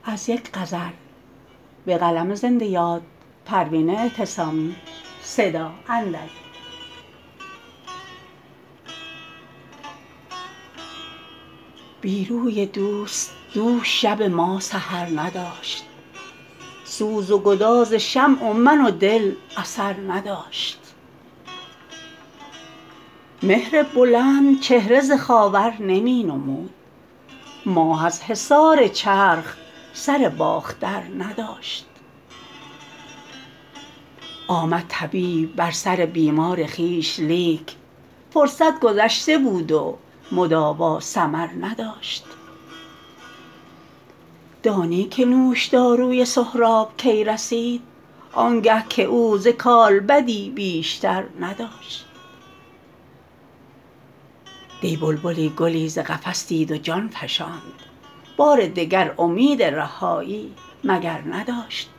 از یک غزل به قلم زنده یاد پروین اعتصامی. صدا اندک. بی روی دوست دوش شب ما سحر نداشت، سوز و گداز شمع و من و دل اثر نداشت. مهر بلند چهره ز خاور نمی نمود، ماه از حصار چرخ سر باختر نداشت. آمد طبیب بر سر بیمار خویش لیک، فرصت گذشته بود و مداوا ثمر نداشت. دانی که نوشداروی سهراب کی رسید، آنگه که او ز کالبدی بیشتر نداشت. دی بلبلی گلی ز قفس دید و جان فشاند، بار دگر امید رهایی مگر نداشت.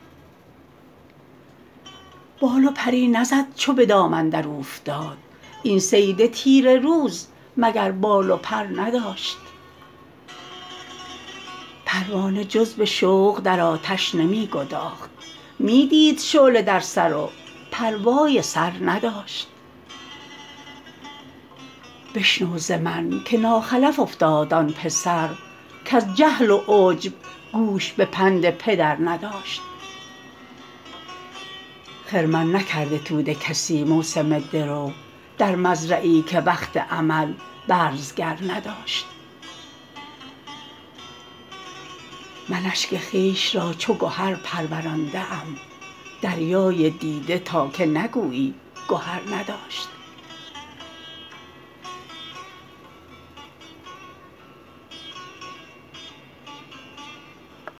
بال و پری نزد چو به دام اندر اوفتاد، این صید تیره روز مگر بال و پر نداشت. پروانه جز به شوق در آتش نمی گداخت، می دید شعله در سر و پروای سر نداشت. بشنو ز من که ناخلف افتاد آن پسر، کز جهل و عجب گوش به پند پدر نداشت. خرمن نکرده توده کسی موسم درو، در مزرعی که وقت عمل برزگر نداشت. من اشک خویش را چو گهر پرورانده ام، دریای دیده تا که نگویی گهر نداشت.